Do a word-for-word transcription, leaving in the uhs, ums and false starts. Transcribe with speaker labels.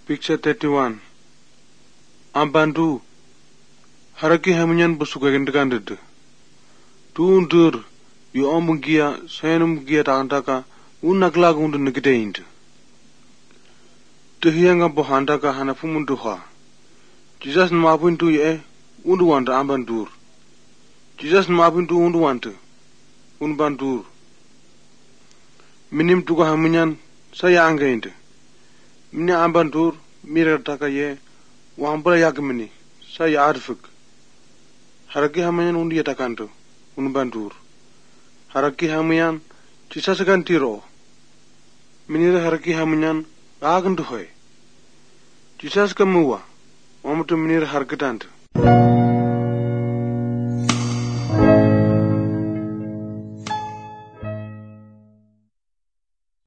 Speaker 1: Picture thirty-one. Ambandu haraki hamunyan busuka gendekandede. Tuundur yu omungia sayanumugia takantaka unaklag undu negedeind. Tuhiyanga bohandaka hanafumunduha. Jesus nmapintu ye undu wanta ambandur. Jesus nmapintu undu wanta unbandur. Minim tuka hamunyan saya angainde. Mini ambandur mira taka ye wambra yagmini saya arfik. Haraki hamunyan undi yatakanto unbandur. Haraki hamunyan cisa segantiro. Minira haraki hamunyan agandu hoy. Cisa sekamua wamutu minira harkatanta.